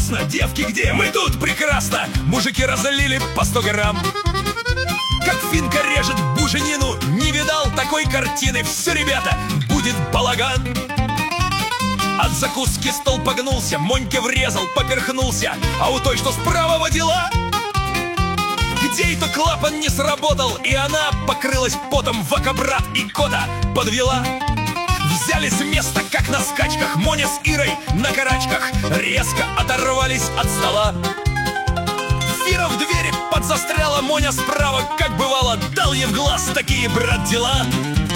ясно, девки где? Мы тут прекрасно. Мужики разлили по 100 грамм. Как финка режет буженину, не видал такой картины. Все, ребята, будет балаган. От закуски стол погнулся, Моньке врезал, поперхнулся. А у той, что справа водила, где это клапан не сработал, и она покрылась потом, вакабрат и кота подвела. Взяли с места, как на скачках, Моня с Ирой на карачках резко оторвались от стола. Фира в двери подзастряла, Моня справа, как бывало, дал ей в глаз такие, брат, дела.